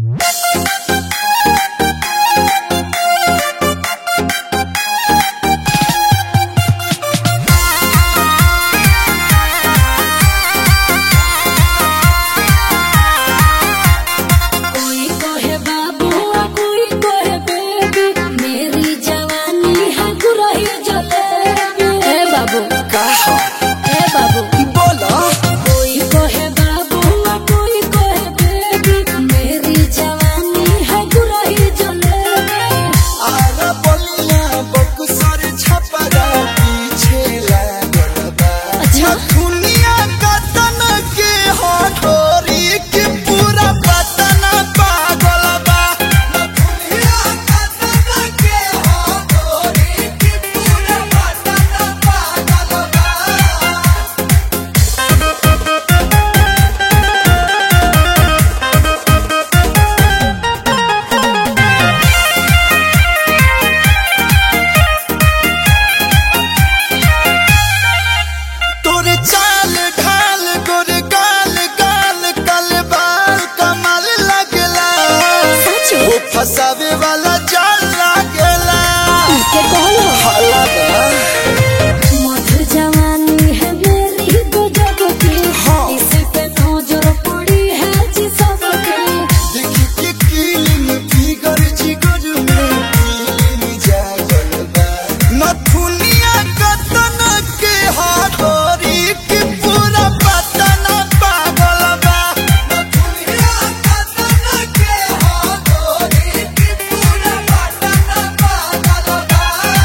फसावे वाला जाल लागेला के कहलो हाला बा मधुर जवानी है मेरी तो जग की इस पे नजर पड़ी है जी सबके देखी के फीलिंग फिगर जिगर में फीलिंग जागल बा नथुनिया कतन के हाथोरी के पूरा पतन पागल बा नथुनिया कतन के हाथोरी के पूरा पतन पागल बा।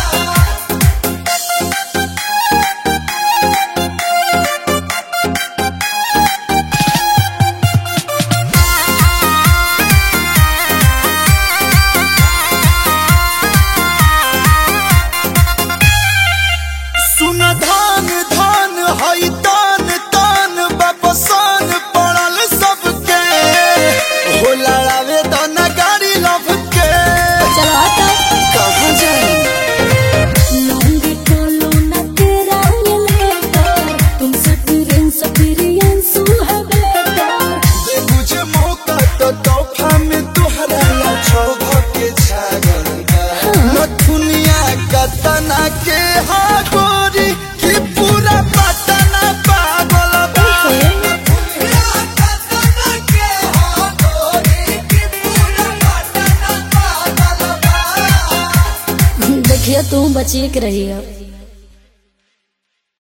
सुन धान धान हई तान तान बपसान पड़ल सबके हो लड़ावे तो न गाड़ी लभ के चलो आता कहाँ जाए लंबी टोलो न तेरा लेता तुमसे एक्सपीरियंस है बेटा दे मुझे मौका तो तोहफा में तोहरा ला छोड़ के छागल नथुनिया कतना के हागोरी की पूरा पतना पागल बा नथुनिया कतना के हागोरी की पूरा पतना पागल बा। देखिए तू बची के रही है।